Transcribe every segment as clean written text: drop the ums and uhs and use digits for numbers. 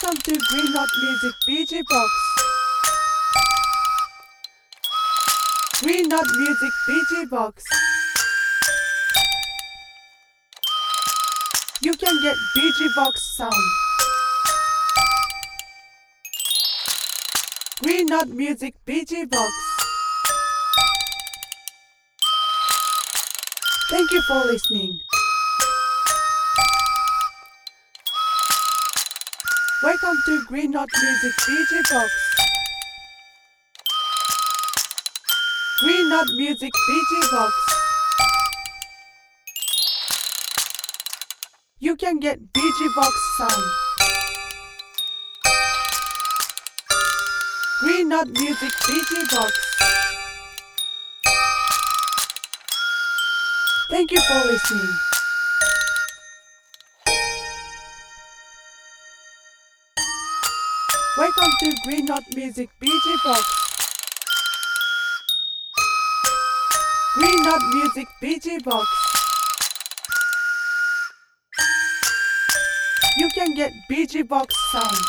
Welcome to Green Knot Music BG Box. Green Knot Music BG Box. You can get BG Box sound. Green Knot Music BG Box. Thank you for listening. Welcome to Green Knot Music BG Box. Green Knot Music BG Box. You can get BG Box sound. Green Knot Music BG Box. Thank you for listening. Welcome to Green Knot Music BG Box. Green Knot Music BG Box. You can get BG Box sound.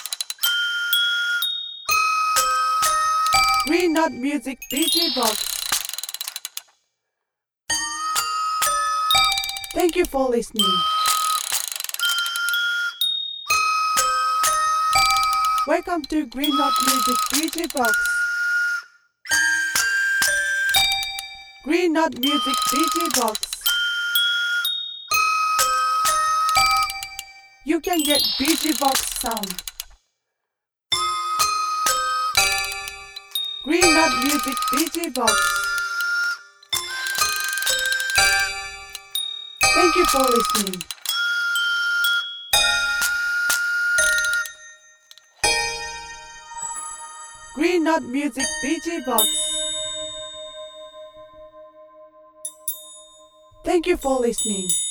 Green Knot Music BG Box. Thank you for listening. Welcome to Green Knot Music BG Box. Green Knot Music BG Box. You can get BG Box sound. Green Knot Music BG Box. Thank you for listening. Green Knot Music BG Box. Thank you for listening.